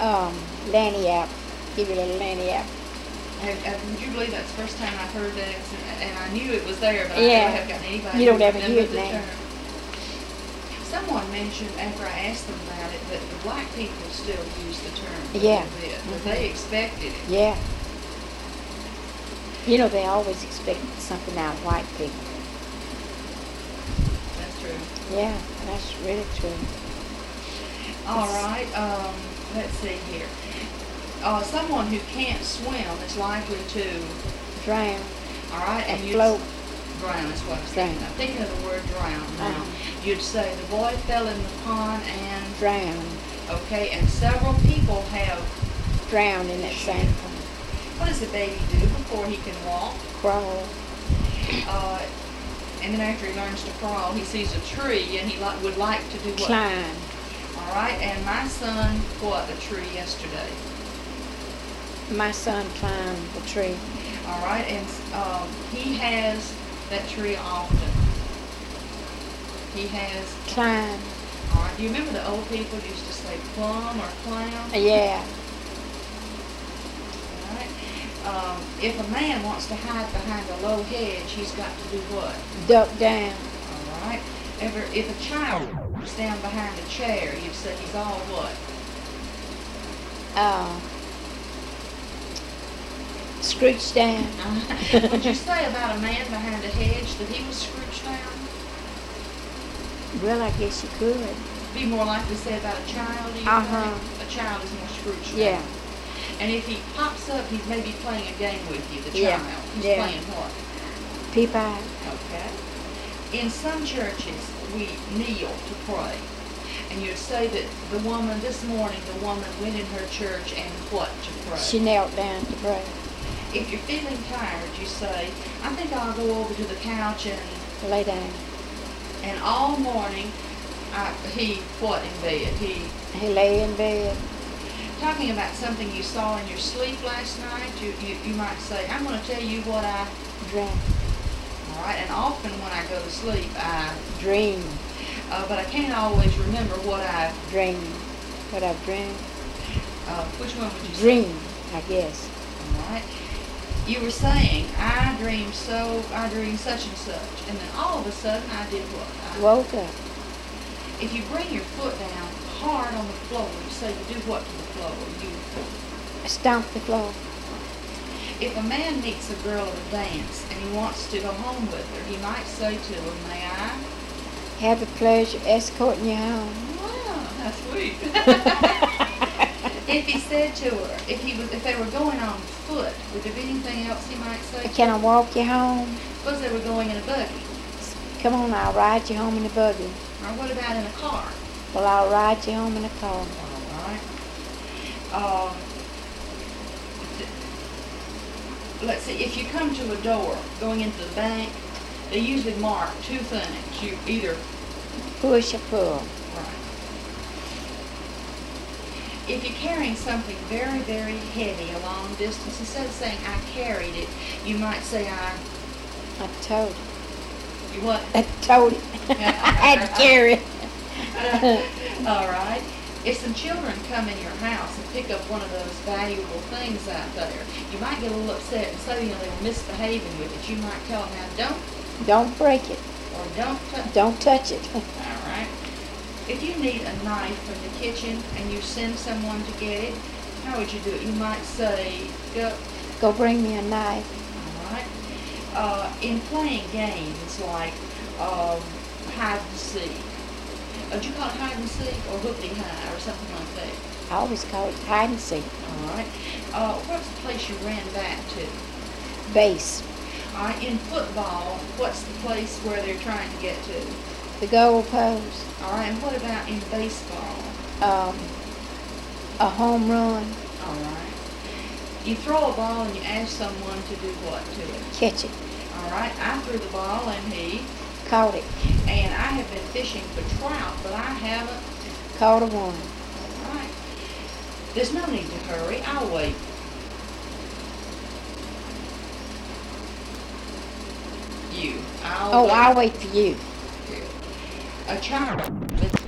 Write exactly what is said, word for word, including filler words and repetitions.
Um, lanyap. Give you a little lanyap. Have, have, would you believe that's the first time I heard that? And, and I knew it was there, but Yeah. I never have gotten anybody You don't to ever remember hear it the now. term. Someone mentioned after I asked them about it that the black people still use the term a Yeah. little bit, but Mhm. they expected it. Yeah. You know, they always expect something out of white people. That's true. Yeah, that's really true. All It's- right. Um, let's see here. Uh, someone who can't swim is likely to. Drown. All right, and And you float. drown is what I'm thinking. Drown. I'm thinking of the word drown now. Uh-huh. You'd say the boy fell in the pond and Drown. okay, and several people have. Drown in that same pond. What does the baby do before he can walk? Crawl. Uh, and then after he learns to crawl, he sees a tree and he li- would like to do what? Climb. All right, and my son what a tree yesterday. My son climbed the tree. All right, and um, he has that tree often. He has. Climb. All right, do you remember the old people used to say plum or clown? Yeah. All right. Um, if a man wants to hide behind a low hedge, he's got to do what? Duck down. All right. Ever, if a child stand behind a chair, you'd say he's all what? Uh, scrooge down. Would you say about a man behind a hedge that he was scrooched down? Well, I guess you could. Be more likely to say about a child, do you Uh-huh. think? A child is more scrooched Yeah. down. And if he pops up, he's maybe playing a game with you, the Yeah. child. He's Yeah. playing what? Peep eye. Okay. In some churches, we kneel to pray. And you'd say that the woman, this morning, the woman went in her church and what to pray? She knelt down to pray. If you're feeling tired, you say, I think I'll go over to the couch and, Lay down. and all morning, I, he, what in bed? He, He lay in bed. talking about something you saw in your sleep last night, you, you, you might say, I'm going to tell you what I, Dream. all right, and often when I go to sleep, I, Dream. uh, but I can't always remember what I, Dream. What I've dreamed. uh, which one would you say? Dream, I guess. All right. You were saying, I dreamed so, I dreamed such and such, and then all of a sudden I did what? I, Woke up. if you bring your foot down hard on the floor, you say you do what to the floor? You, Stomp the floor. if a man meets a girl at a dance and he wants to go home with her, he might say to her, may I? Have the pleasure escorting you home. Wow, that's sweet. If he said to her, if he was, if they were going on foot, would there be anything else he might say? Can I walk you home? Suppose they were going in a buggy, Come on, I'll ride you home in the buggy. or what about in a car? Well, I'll ride you home in the car. All right. Um, th- let's see. If you come to a door going into the bank, they usually mark two things. You either Push or pull. right. If you're carrying something very, very heavy a long distance, instead of saying I carried it, you might say I. I told you. You what? I told you. I had to carry it. All right. If some children come in your house and pick up one of those valuable things out there, you might get a little upset and say, you know, they were misbehaving with it. You might tell them, now don't, Don't break it. or don't touch. Don't touch it. All right. If you need a knife from the kitchen and you send someone to get it, how would you do it? You might say, go. Go bring me a knife. All right. Uh, in playing games like um, hide and seek, uh, do you call it hide and seek or hoopty high or something like that? I always call it hide and seek. All right. Uh, what's the place you ran back to? Base. All right. In football, what's the place where they're trying to get to? The goal post. All right. And what about in baseball? Um, a home run. All right. You throw a ball and you ask someone to do what to it? Catch it. All right. I threw the ball and he, Caught it. and I have been fishing for trout, but I haven't. Caught a one. All right. There's no need to hurry. I'll wait. You. I'll Oh, wait. I'll wait for you. A child. Let's